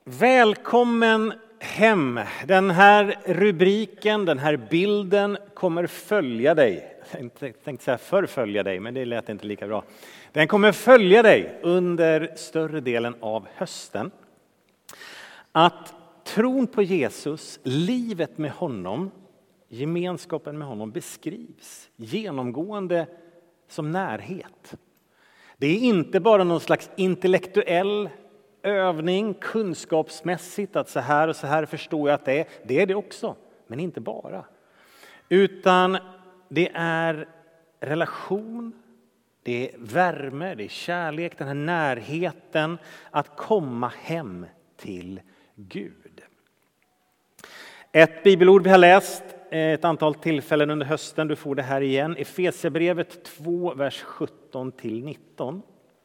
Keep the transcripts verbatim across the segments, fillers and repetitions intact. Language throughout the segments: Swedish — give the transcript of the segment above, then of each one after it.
Välkommen hem. Den här rubriken, den här bilden kommer följa dig. Jag tänkte säga förfölja dig, men det lät inte lika bra. Den kommer följa dig under större delen av hösten. Att tron på Jesus, livet med honom, gemenskapen med honom beskrivs genomgående som närhet. Det är inte bara någon slags intellektuell övning, kunskapsmässigt, att så här och så här förstår jag att det är. Det är det också, men inte bara. Utan det är relation, det är värme, det är kärlek, den här närheten att komma hem till Gud. Ett bibelord vi har läst ett antal tillfällen under hösten, du får det här igen. Efesierbrevet två, vers sjutton till nitton.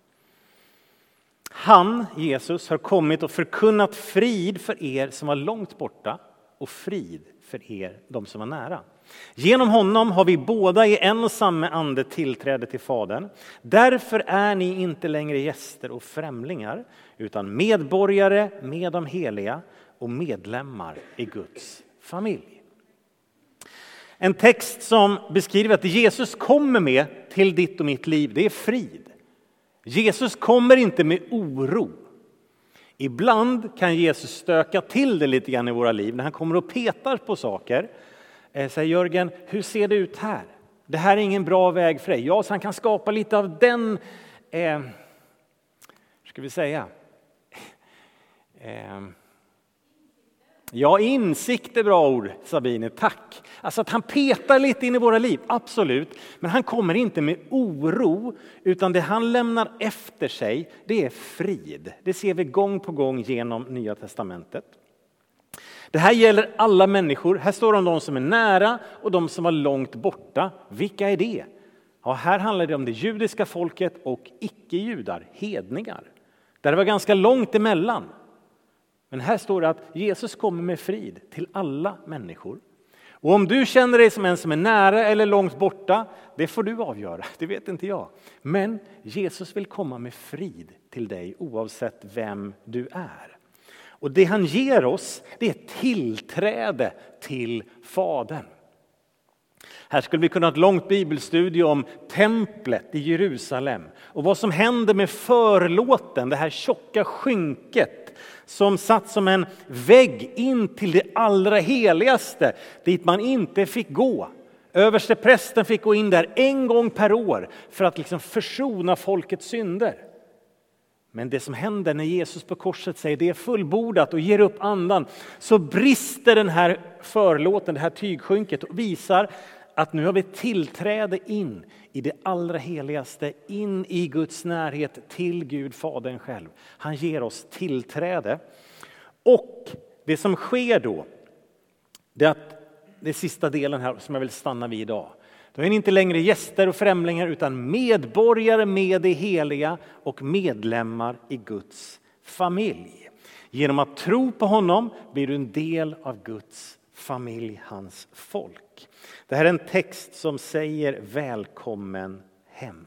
Han, Jesus, har kommit och förkunnat frid för er som var långt borta och frid för er, de som var nära. Genom honom har vi båda i en och samma ande tillträde till Fadern. Därför är ni inte längre gäster och främlingar, utan medborgare med de heliga och medlemmar i Guds familj. En text som beskriver att det Jesus kommer med till ditt och mitt liv, det är frid. Jesus kommer inte med oro. Ibland kan Jesus stöka till det lite grann i våra liv när han kommer och petar på saker. Säger Jörgen, hur ser det ut här? Det här är ingen bra väg för dig. Ja, så han kan skapa lite av den, eh, hur ska vi säga? Eh, ja, insikt är bra ord, Sabine, tack. Alltså att han petar lite in i våra liv, absolut. Men han kommer inte med oro, utan det han lämnar efter sig, det är frid. Det ser vi gång på gång genom Nya testamentet. Det här gäller alla människor. Här står det om de som är nära och de som var långt borta. Vilka är det? Ja, här handlar det om det judiska folket och icke-judar, hedningar. Där det var ganska långt emellan. Men här står det att Jesus kommer med frid till alla människor. Och om du känner dig som en som är nära eller långt borta, det får du avgöra, det vet inte jag. Men Jesus vill komma med frid till dig oavsett vem du är. Och det han ger oss, det är tillträde till Fadern. Här skulle vi kunna ha ett långt bibelstudie om templet i Jerusalem. Och vad som händer med förlåten, det här tjocka skynket som satt som en vägg in till det allra heligaste, dit man inte fick gå. Översteprästen fick gå in där en gång per år för att liksom försona folkets synder. Men det som händer när Jesus på korset säger det är fullbordat och ger upp andan, så brister den här förlåten, det här tygskynket, och visar att nu har vi tillträde in i det allra heligaste, in i Guds närhet till Gud Fadern själv. Han ger oss tillträde. Och det som sker då, det är att det är sista delen här som jag vill stanna vid idag. Då är ni inte längre gäster och främlingar utan medborgare med det heliga och medlemmar i Guds familj. Genom att tro på honom blir du en del av Guds familj, hans folk. Det här är en text som säger välkommen hem.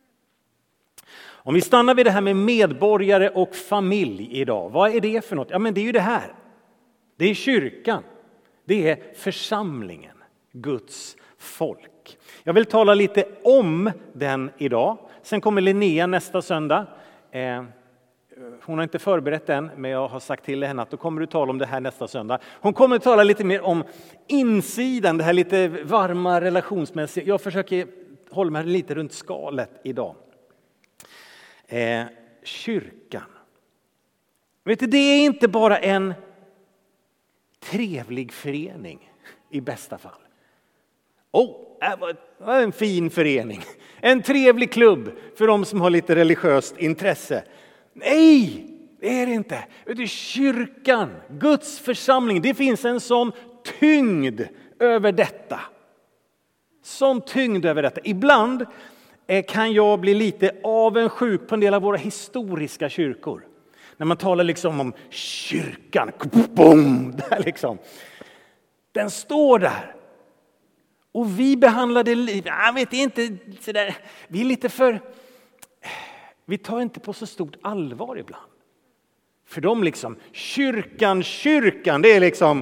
Om vi stannar vid det här med medborgare och familj idag. Vad är det för något? Ja, men det är ju det här. Det är kyrkan. Det är församlingen. Guds folk. Jag vill tala lite om den idag. Sen kommer Linnea nästa söndag. Eh, hon har inte förberett den, men jag har sagt till henne att då kommer du tala om det här nästa söndag. Hon kommer att tala lite mer om insidan, det här lite varma relationsmässiga. Jag försöker hålla mig lite runt skalet idag. Eh, kyrkan. Vet du, det är inte bara en trevlig förening i bästa fall. Åh, oh, det var en fin förening. En trevlig klubb för de som har lite religiöst intresse. Nej, det är det inte. Det är kyrkan, Guds församling. Det finns en sån tyngd över detta. Sån tyngd över detta. Ibland kan jag bli lite avundsjuk på en del av våra historiska kyrkor. När man talar liksom om kyrkan. Boom, där liksom. Den står där. Och vi behandlar det, jag vet inte, så där, vi är lite för, vi tar inte på så stort allvar ibland. För dem liksom, kyrkan, kyrkan, det är liksom...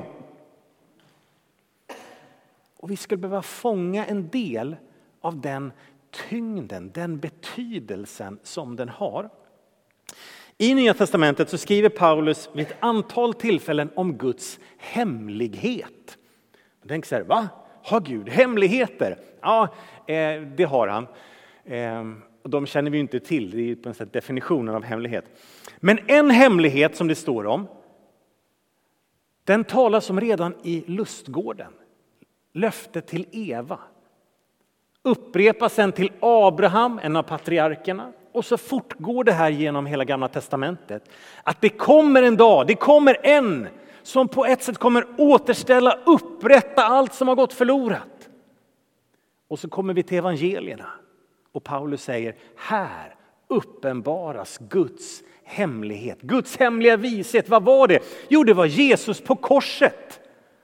Och vi skulle behöva fånga en del av den tyngden, den betydelsen som den har. I Nya testamentet så skriver Paulus vid ett antal tillfällen om Guds hemlighet. Jag tänker så här, va? Har Gud hemligheter? Ja, eh, det har han. Eh, och de känner vi inte till, det är på något sätt definitionen av hemlighet. Men en hemlighet som det står om, den talas om redan i lustgården. Löftet till Eva. Upprepas sen till Abraham, en av patriarkerna. Och så fortgår det här genom hela Gamla testamentet. Att det kommer en dag, det kommer en som på ett sätt kommer återställa, upprätta allt som har gått förlorat. Och så kommer vi till evangelierna. Och Paulus säger, här uppenbaras Guds hemlighet. Guds hemliga vishet, vad var det? Jo, det var Jesus på korset.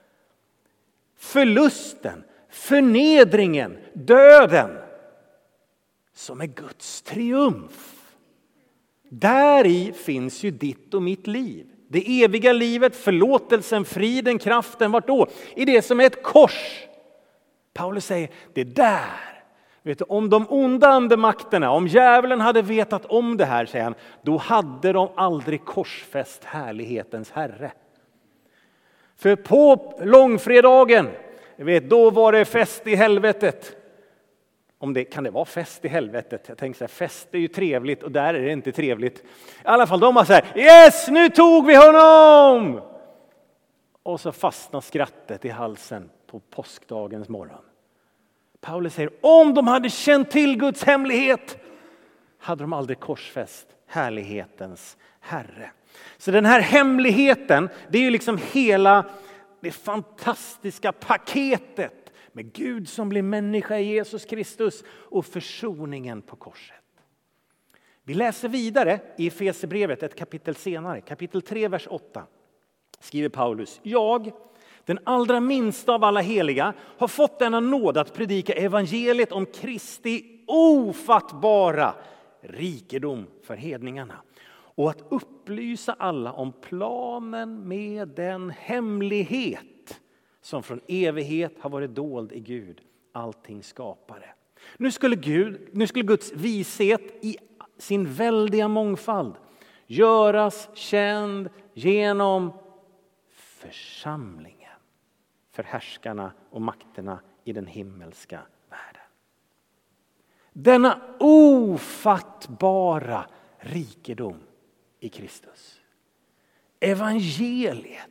Förlusten, förnedringen, döden. Som är Guds triumf. Där i finns ju ditt och mitt liv. Det eviga livet, förlåtelsen, friden, kraften, vart då? I det som är ett kors. Paulus säger, det där. Vet du, om de onda andemakterna, om djävulen hade vetat om det här, säger han, då hade de aldrig korsfäst härlighetens herre. För på långfredagen, vet, då var det fest i helvetet. Om det, kan det vara fest i helvetet? Jag tänker så här, fest är ju trevligt och där är det inte trevligt. I alla fall de var så här, yes, nu tog vi honom! Och så fastnar skrattet i halsen på påskdagens morgon. Paulus säger, om de hade känt till Guds hemlighet hade de aldrig korsfäst härlighetens herre. Så den här hemligheten, det är ju liksom hela det fantastiska paketet med Gud som blir människa i Jesus Kristus och försoningen på korset. Vi läser vidare i Efesierbrevet ett kapitel senare, kapitel tre, vers åtta. Skriver Paulus, jag, den allra minsta av alla heliga, har fått denna nåd att predika evangeliet om Kristi ofattbara rikedom för hedningarna. Och att upplysa alla om planen med den hemlighet som från evighet har varit dold i Gud, allting skapare. Nu skulle, Gud, nu skulle Guds vishet i sin väldiga mångfald göras känd genom församlingen. För härskarna och makterna i den himmelska världen. Denna ofattbara rikedom i Kristus. Evangeliet.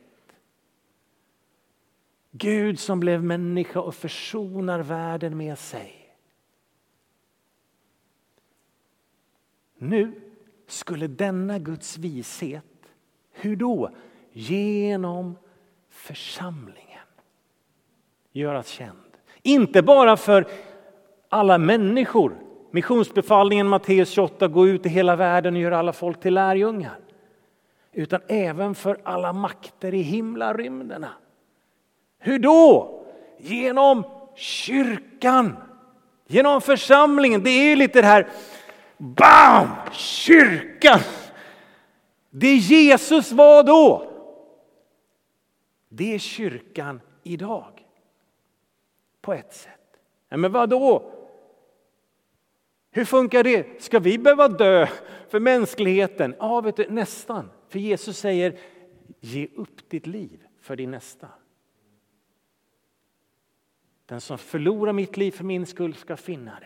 Gud som blev människa och försonar världen med sig. Nu skulle denna Guds vishet, hur då? Genom församlingen göras känd. Inte bara för alla människor. Missionsbefallningen Matteus tjugoåtta, gå ut i hela världen och göra alla folk till lärjungar. Utan även för alla makter i himlarymderna. Hur då? Genom kyrkan. Genom församlingen. Det är ju lite det här, bam! Kyrkan! Det Jesus var då. Det är kyrkan idag. På ett sätt. Ja, men vad då? Hur funkar det? Ska vi behöva dö för mänskligheten? Ja, vet du, nästan. För Jesus säger, ge upp ditt liv för din nästa. Den som förlorar mitt liv för min skull ska finna det.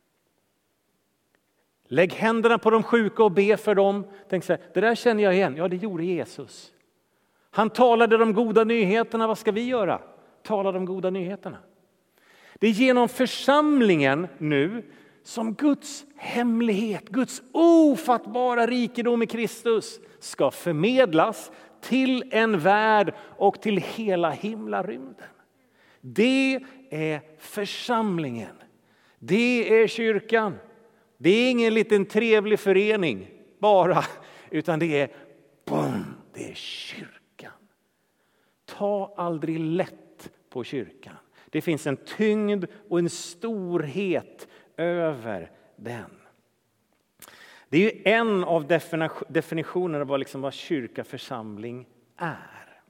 Lägg händerna på de sjuka och be för dem. Tänk så här, det där känner jag igen. Ja, det gjorde Jesus. Han talade de goda nyheterna. Vad ska vi göra? Tala de goda nyheterna. Det är genom församlingen nu som Guds hemlighet, Guds ofattbara rikedom i Kristus ska förmedlas till en värld och till hela himlarymden. Det är församlingen. Det är kyrkan. Det är ingen liten trevlig förening bara, utan det är, boom, det är kyrkan. Ta aldrig lätt på kyrkan. Det finns en tyngd och en storhet över den. Det är ju en av definitionerna av vad, liksom, vad kyrka, församling är.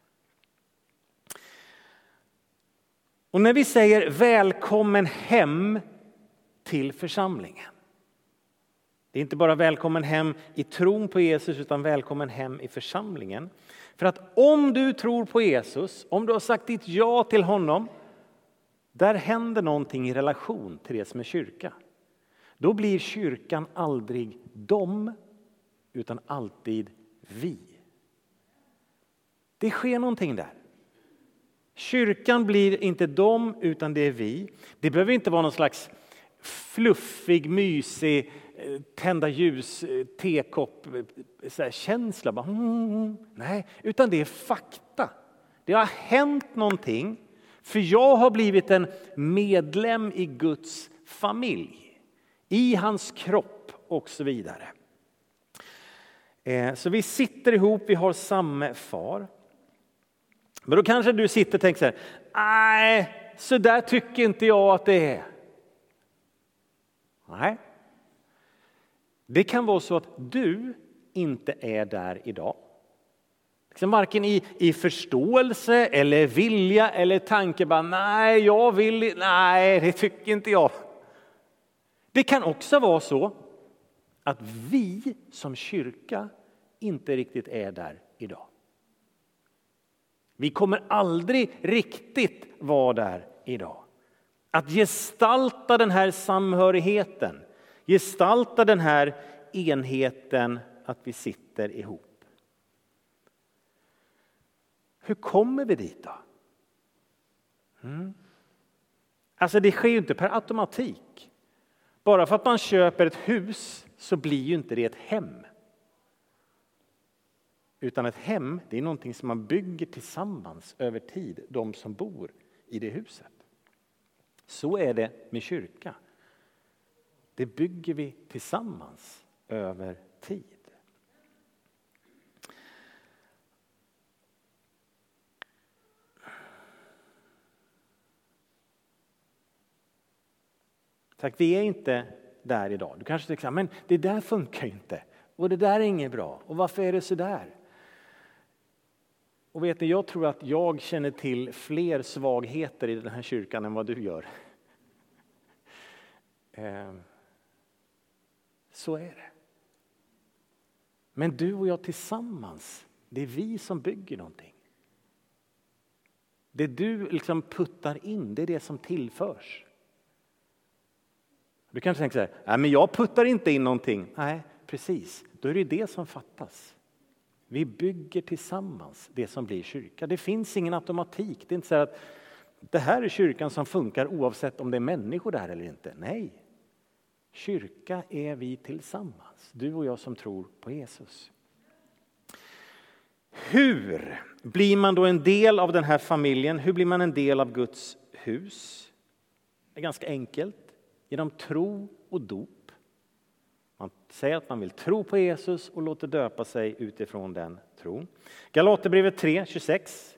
Och när vi säger välkommen hem till församlingen. Det är inte bara välkommen hem i tron på Jesus utan välkommen hem i församlingen. För att om du tror på Jesus, om du har sagt ditt ja till honom, där händer någonting i relation till det som är kyrka. Då blir kyrkan aldrig dom utan alltid vi. Det sker någonting där. Kyrkan blir inte dom utan det är vi. Det behöver inte vara någon slags fluffig, mysig, tända ljus, tekopp, så här känsla. Bara, mm, nej, utan det är fakta. Det har hänt någonting. För jag har blivit en medlem i Guds familj. I hans kropp och så vidare. Så vi sitter ihop, vi har samma far. Men då kanske du sitter och tänker så här, nej, så där tycker inte jag att det är. Nej. Det kan vara så att du inte är där idag. Liksom varken i, i förståelse eller vilja eller tanke. Bara, nej, jag vill, nej, det tycker inte jag. Det kan också vara så att vi som kyrka inte riktigt är där idag. Vi kommer aldrig riktigt vara där idag. Att gestalta den här samhörigheten, gestalta den här enheten, att vi sitter ihop. Hur kommer vi dit då? Mm. Alltså det sker ju inte per automatik. Bara för att man köper ett hus så blir ju inte det ett hem. Utan ett hem, det är någonting som man bygger tillsammans över tid, de som bor i det huset. Så är det med kyrka. Det bygger vi tillsammans över tid. Tack, vi är inte där idag. Du kanske tänker, men det där funkar ju inte. Och det där är inget bra. Och varför är det så där? Och vet ni, jag tror att jag känner till fler svagheter i den här kyrkan än vad du gör. Så är det. Men du och jag tillsammans, det är vi som bygger någonting. Det du liksom puttar in, det är det som tillförs. Du kanske tänker så här, nej men jag puttar inte in någonting. Nej, precis. Då är det det som fattas. Vi bygger tillsammans det som blir kyrka. Det finns ingen automatik. Det är inte så att det här är kyrkan som funkar oavsett om det är människor där eller inte. Nej. Kyrka är vi tillsammans. Du och jag som tror på Jesus. Hur blir man då en del av den här familjen? Hur blir man en del av Guds hus? Det är ganska enkelt. Genom tro och dop. Man säger att man vill tro på Jesus och låter döpa sig utifrån den tron. Galaterbrevet tre tjugosex.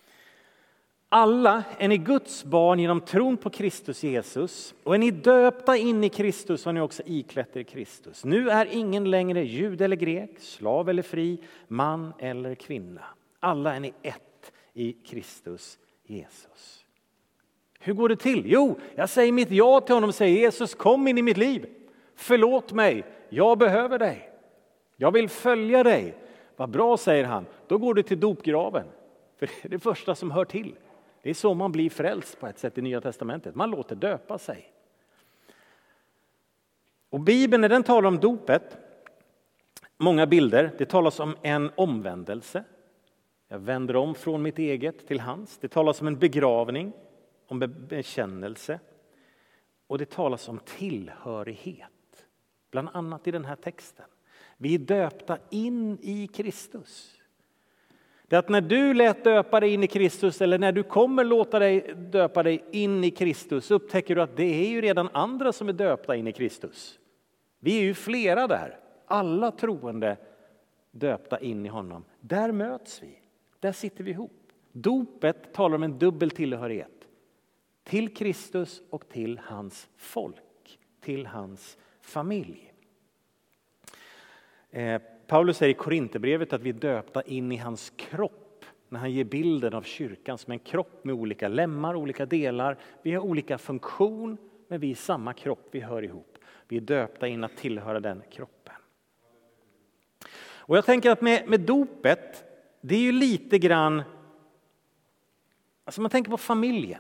Alla är ni Guds barn genom tron på Kristus Jesus. Och är ni döpta in i Kristus har ni också iklätt er Kristus. Nu är ingen längre jud eller grek, slav eller fri, man eller kvinna. Alla är ni ett i Kristus Jesus. Hur går det till? Jo, jag säger mitt ja till honom och säger Jesus, kom in i mitt liv. Förlåt mig, jag behöver dig. Jag vill följa dig. Vad bra, säger han. Då går du till dopgraven. För det är det första som hör till. Det är så man blir frälst på ett sätt i Nya testamentet. Man låter döpa sig. Och Bibeln, när den talar om dopet, många bilder, det talas om en omvändelse. Jag vänder om från mitt eget till hans. Det talas om en begravning, om bekännelse. Och det talas om tillhörighet. Bland annat i den här texten. Vi är döpta in i Kristus. Det är att när du lät döpa dig in i Kristus, eller när du kommer låta dig döpa dig in i Kristus, upptäcker du att det är ju redan andra som är döpta in i Kristus. Vi är ju flera där. Alla troende döpta in i honom. Där möts vi. Där sitter vi ihop. Dopet talar om en dubbel tillhörighet. Till Kristus och till hans folk. Till hans familj. Eh, Paulus säger i Korinthierbrevet att vi är döpta in i hans kropp. När han ger bilden av kyrkan som en kropp med olika lemmar, olika delar. Vi har olika funktion, men vi är samma kropp, vi hör ihop. Vi är döpta in att tillhöra den kroppen. Och jag tänker att med, med dopet, det är ju lite grann, alltså man tänker på familjen.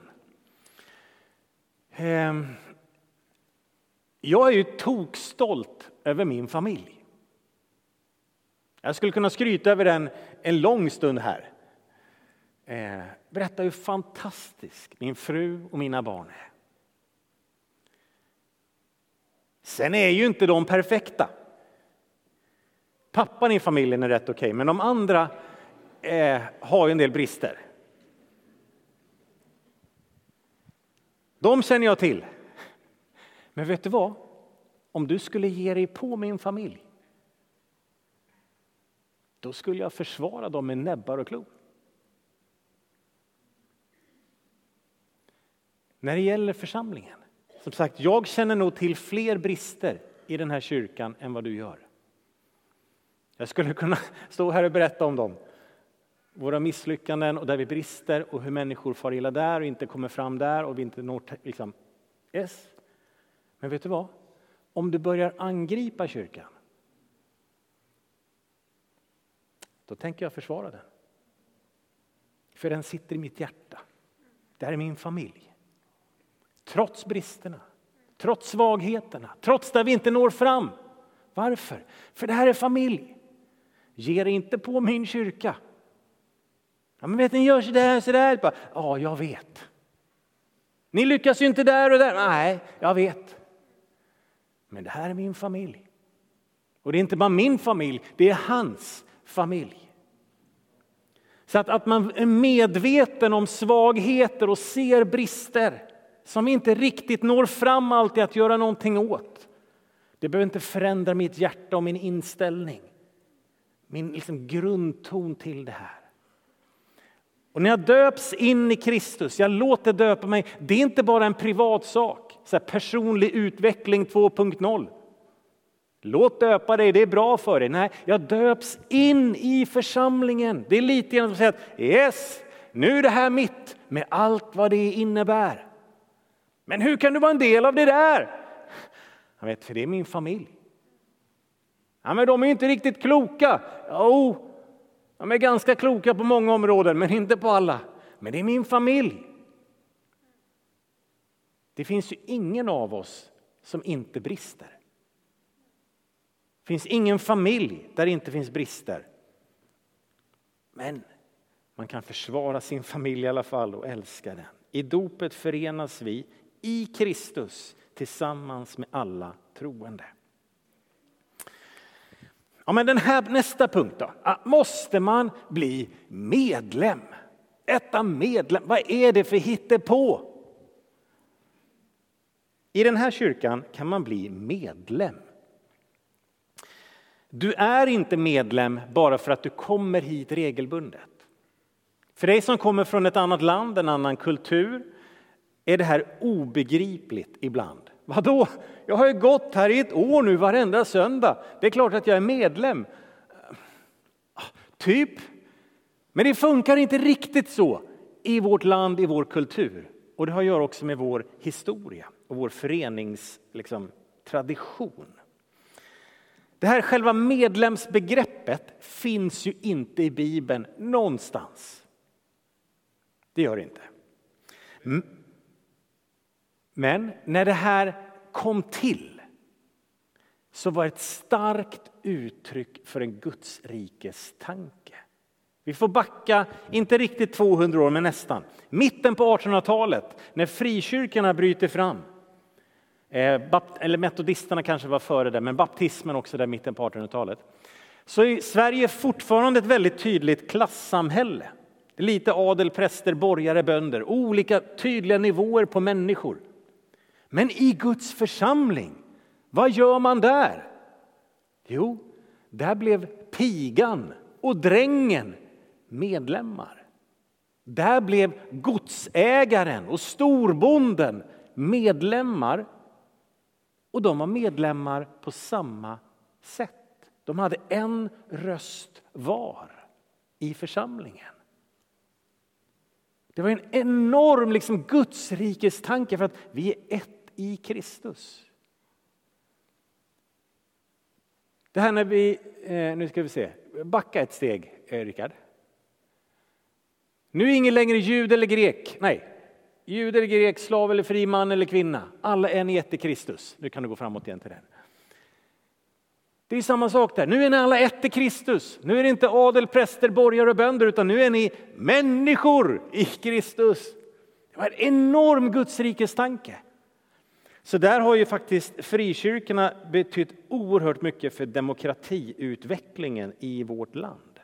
Eh, jag är ju tokstolt över min familj. Jag skulle kunna skryta över den en lång stund här. Eh, berätta hur fantastisk min fru och mina barn är. Sen är ju inte de perfekta. Pappan i familjen är rätt okej, okay, men de andra eh, har ju en del brister. De känner jag till. Men vet du vad? Om du skulle ge dig på min familj, då skulle jag försvara dem med näbbar och klor. När det gäller församlingen, som sagt, jag känner nog till fler brister i den här kyrkan än vad du gör. Jag skulle kunna stå här och berätta om dem. Våra misslyckanden och där vi brister och hur människor far illa där och inte kommer fram där och vi inte når liksom. Yes. Men vet du vad? Om du börjar angripa kyrkan, då tänker jag försvara den. För den sitter i mitt hjärta. Det här är min familj. Trots bristerna, trots svagheterna, trots där vi inte når fram. Varför? För det här är familj. Ge dig inte på min kyrka. Ja, men vet ni, gör så där, så där. Bara, ja, jag vet. Ni lyckas ju inte där och där. Nej, jag vet. Men det här är min familj. Och det är inte bara min familj, det är hans familj. Så att, att man är medveten om svagheter och ser brister som inte riktigt når fram alltid att göra någonting åt. Det behöver inte förändra mitt hjärta och min inställning. Min liksom grundton till det här. Och när jag döps in i Kristus, jag låter döpa mig. Det är inte bara en privat sak. Så här personlig utveckling två punkt noll. Låt döpa dig, det är bra för dig. Nej, jag döps in i församlingen. Det är lite grann som att säga att yes, nu är det här mitt med allt vad det innebär. Men hur kan du vara en del av det där? Jag vet, för det är min familj. Ja, men de är inte riktigt kloka. Jo, de är ganska kloka på många områden, men inte på alla. Men det är min familj. Det finns ju ingen av oss som inte brister. Det finns ingen familj där det inte finns brister. Men man kan försvara sin familj i alla fall och älska den. I dopet förenas vi i Kristus tillsammans med alla troende. Ja, men den här nästa punkt då. Måste man bli medlem? Äta medlem, vad är det för hittepå? I den här kyrkan kan man bli medlem. Du är inte medlem bara för att du kommer hit regelbundet. För dig som kommer från ett annat land, en annan kultur, är det här obegripligt ibland. Vadå? Jag har ju gått här i ett år nu varenda söndag. Det är klart att jag är medlem. Typ. Men det funkar inte riktigt så i vårt land, i vår kultur. Och det har att göra också med vår historia och vår förenings liksom, tradition. Det här själva medlemsbegreppet finns ju inte i Bibeln någonstans. Det gör det inte. Men när det här kom till så var det ett starkt uttryck för en Guds rikes tanke. Vi får backa, inte riktigt tvåhundra år men nästan. Mitten på artonhundratalet när frikyrkorna bryter fram. Eller metodisterna kanske var före det, men baptismen också där mitten på artonhundratalet. Så är Sverige fortfarande ett väldigt tydligt klassamhälle. Det är lite adel, präster, borgare, bönder. Olika tydliga nivåer på människor. Men i Guds församling, vad gör man där? Jo, där blev pigan och drängen medlemmar. Där blev godsägaren och storbonden medlemmar. Och de var medlemmar på samma sätt. De hade en röst var i församlingen. Det var en enorm liksom Guds rikes tanke för att vi är ett i Kristus. Det här när vi, eh, nu ska vi se, backa ett steg, eh, Rickard. Nu är ingen längre jud eller grek, nej. Jud eller grek, slav eller fri man eller kvinna. Alla är ni ett i Kristus. Nu kan du gå framåt igen till den. Det är samma sak där. Nu är ni alla ett i Kristus. Nu är det inte adel, präster, borgare och bönder, utan nu är ni människor i Kristus. Det var en enorm Guds rikes tanke. Så där har ju faktiskt frikyrkorna betytt oerhört mycket för demokratiutvecklingen i vårt land.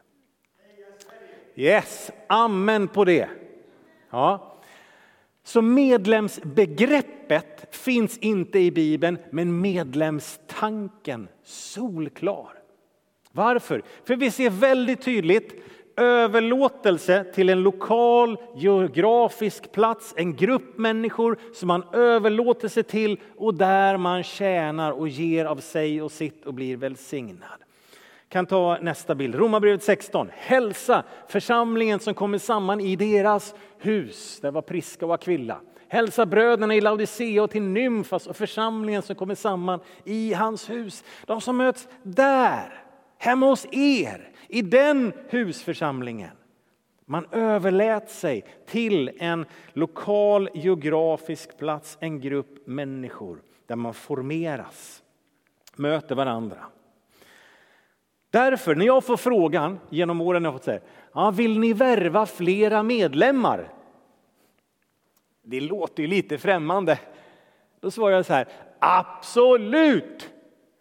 Yes, amen på det. Ja. Så medlemsbegreppet finns inte i Bibeln, men medlemstanken solklar. Varför? För vi ser väldigt tydligt överlåtelse till en lokal geografisk plats, en grupp människor som man överlåter sig till och där man tjänar och ger av sig och sitt och blir välsignad. Kan ta nästa bild. Romarbrevet sexton. Hälsa församlingen som kommer samman i deras hus. Det var Priska och Aquilla. Hälsa bröderna i Laodicea och till Nymfas och församlingen som kommer samman i hans hus. De som möts där, hemma hos er, i den husförsamlingen. Man överlät sig till en lokal geografisk plats, en grupp människor där man formeras, möter varandra. Därför, när jag får frågan genom åren, jag har fått säga, ja, vill ni värva flera medlemmar? Det låter ju lite främmande. Då svarar jag så här, absolut!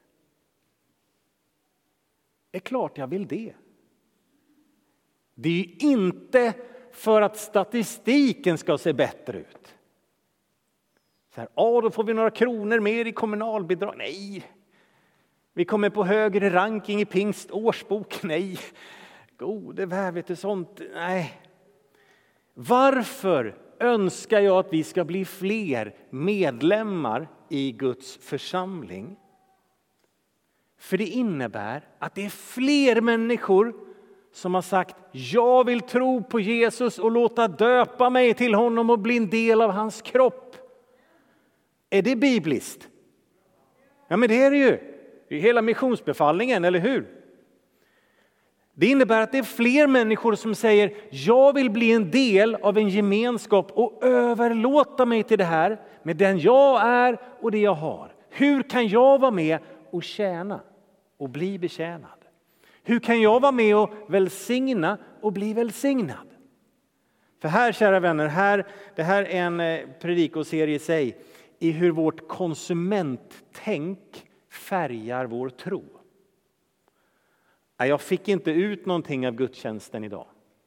Det är klart jag vill det. Det är ju inte för att statistiken ska se bättre ut. Så här, ja, då får vi några kronor mer i kommunalbidrag. Nej. Vi kommer på högre ranking i Pingst årsbok. Nej. Gode värvet och sånt. Nej. Varför önskar jag att vi ska bli fler medlemmar i Guds församling? För det innebär att det är fler människor som har sagt, jag vill tro på Jesus och låta döpa mig till honom och bli en del av hans kropp. Är det bibliskt? Ja, men det är det ju. Det är hela missionsbefallningen, eller hur? Det innebär att det är fler människor som säger, jag vill bli en del av en gemenskap och överlåta mig till det här med den jag är och det jag har. Hur kan jag vara med och tjäna och bli betjänad? Hur kan jag vara med och välsigna och bli välsignad? För här, kära vänner, här, det här är en predikoserie i sig i hur vårt konsumenttänk färgar vår tro. Jag fick inte ut någonting av gudstjänsten idag.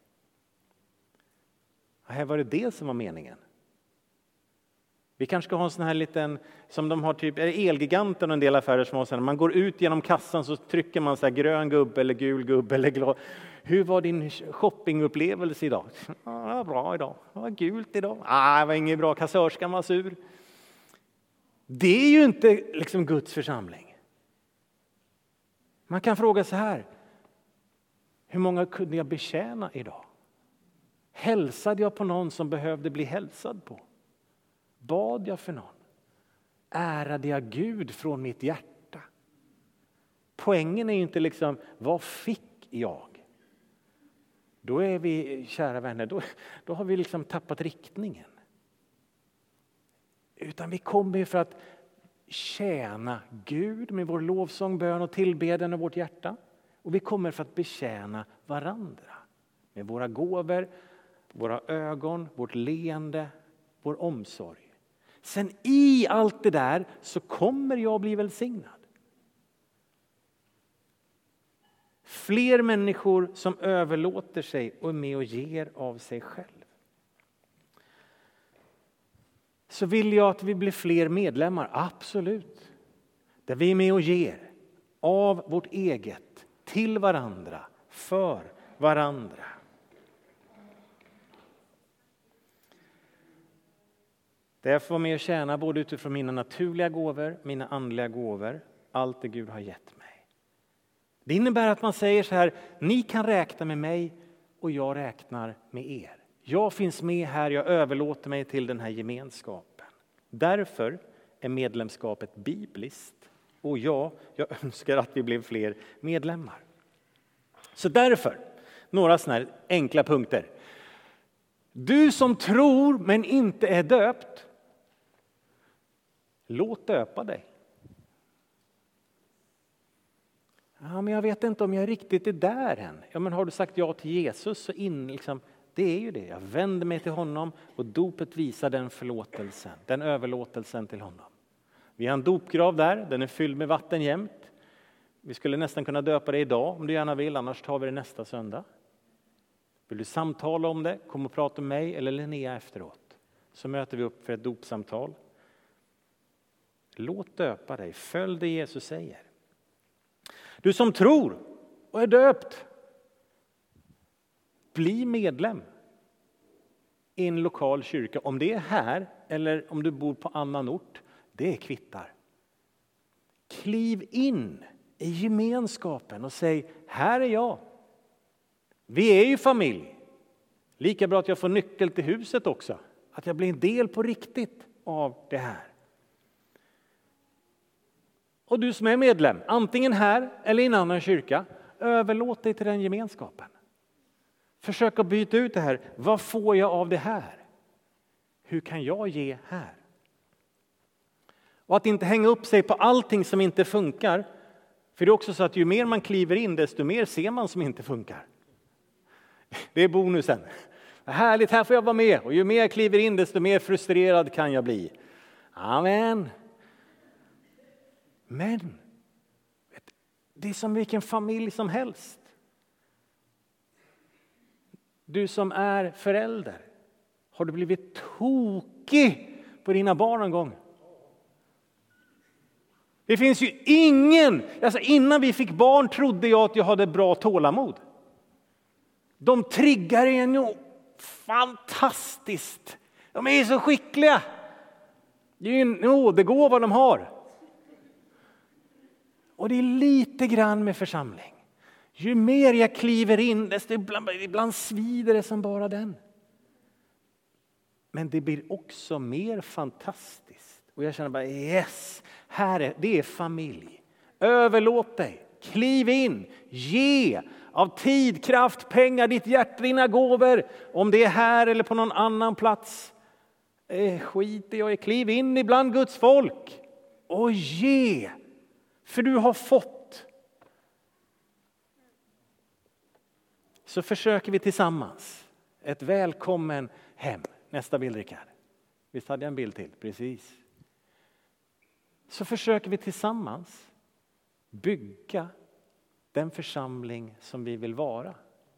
Här var det det som var meningen. Vi kanske ska ha en sån här liten, som de har typ, är det Elgiganten och en del affärer som har sån här, man går ut genom kassan så trycker man så här grön gubbe eller gul gubbe eller glad. Hur var din shoppingupplevelse idag? Ja, bra idag. Det var gult idag. Ah, det var inget bra, kassörskan var sur. Det är ju inte liksom Guds församling. Man kan fråga så här, hur många kunde jag betjäna idag? Hälsade jag på någon som behövde bli hälsad på? Bad jag för någon? Ärade jag Gud från mitt hjärta? Poängen är ju inte liksom, vad fick jag? Då är vi, kära vänner, då, då har vi liksom tappat riktningen. Utan vi kommer ju för att tjäna Gud med vår lovsång, bön och tillbedjan av vårt hjärta. Och vi kommer för att betjäna varandra med våra gåvor, våra ögon, vårt leende, vår omsorg. Sen i allt det där så kommer jag bli välsignad. Fler människor som överlåter sig och är med och ger av sig själv. Så vill jag att vi blir fler medlemmar, absolut. Där vi är med och ger av vårt eget till varandra, för varandra. Därför får jag med och tjäna både utifrån mina naturliga gåvor, mina andliga gåvor, allt det Gud har gett mig. Det innebär att man säger så här, ni kan räkna med mig och jag räknar med er. Jag finns med här, jag överlåter mig till den här gemenskapen. Därför är medlemskapet bibliskt. Och ja, jag önskar att vi blev fler medlemmar. Så därför, några sådana här enkla punkter. Du som tror men inte är döpt, låt döpa dig. Ja, men jag vet inte om jag riktigt är där än. Ja, men har du sagt ja till Jesus så in, liksom, det är ju det. Jag vänder mig till honom och dopet visar den förlåtelsen, den överlåtelsen till honom. Vi har en dopgrav där, den är fylld med vatten jämt. Vi skulle nästan kunna döpa det idag om du gärna vill, annars tar vi det nästa söndag. Vill du samtala om det, kom och prata med mig eller Linnea efteråt. Så möter vi upp för ett dopsamtal. Låt döpa dig, följ det Jesus säger. Du som tror och är döpt, bli medlem i en lokal kyrka. Om det är här eller om du bor på annan ort, det kvittar. Kliv in i gemenskapen och säg, här är jag. Vi är ju familj. Lika bra att jag får nyckel till huset också. Att jag blir en del på riktigt av det här. Och du som är medlem, antingen här eller i en annan kyrka, överlåt dig till den gemenskapen. Försök att byta ut det här. Vad får jag av det här? Hur kan jag ge här? Och att inte hänga upp sig på allting som inte funkar. För det är också så att ju mer man kliver in, desto mer ser man som inte funkar. Det är bonusen. Härligt, här får jag vara med. Och ju mer jag kliver in, desto mer frustrerad kan jag bli. Amen. Men det är som vilken familj som helst. Du som är förälder, har du blivit tokig på dina barn någon gång? Det finns ju ingen, alltså innan vi fick barn trodde jag att jag hade bra tålamod. De triggar en ju fantastiskt. De är så skickliga. Det är ju en nådegåva de har. Och det är lite grann med församling. Ju mer jag kliver in, desto ibland, ibland svider det som bara den. Men det blir också mer fantastiskt. Och jag känner bara, yes, här är, det är familj. Överlåt dig, kliv in, ge av tid, kraft, pengar, ditt hjärta, dina gåvor. Om det är här eller på någon annan plats. Eh, skit i jag, kliv in ibland Guds folk. Och ge, för du har fått. Så försöker vi tillsammans. Ett välkommen hem. Nästa bild, Rickard. Visst hade jag en bild till? Precis. Så försöker vi tillsammans bygga den församling som vi vill vara.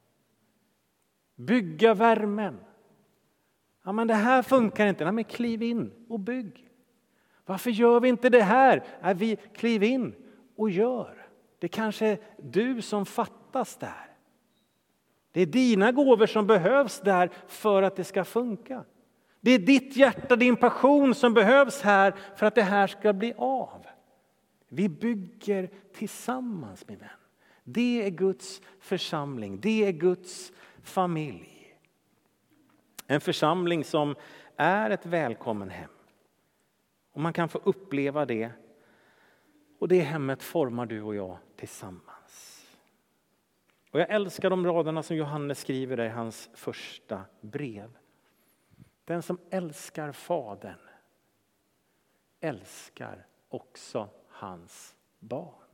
Bygga värmen. Ja, men det här funkar inte. Nej, men kliv in och bygg. Varför gör vi inte det här? Nej, vi kliv in och gör. Det kanske är du som fattas där. Det är dina gåvor som behövs där för att det ska funka. Det är ditt hjärta, din passion som behövs här för att det här ska bli av. Vi bygger tillsammans, min vän. Det är Guds församling. Det är Guds familj. En församling som är ett välkommen hem. Och man kan få uppleva det. Och det hemmet formar du och jag tillsammans. Och jag älskar de raderna som Johannes skriver i hans första brev. Den som älskar Fadern älskar också hans barn.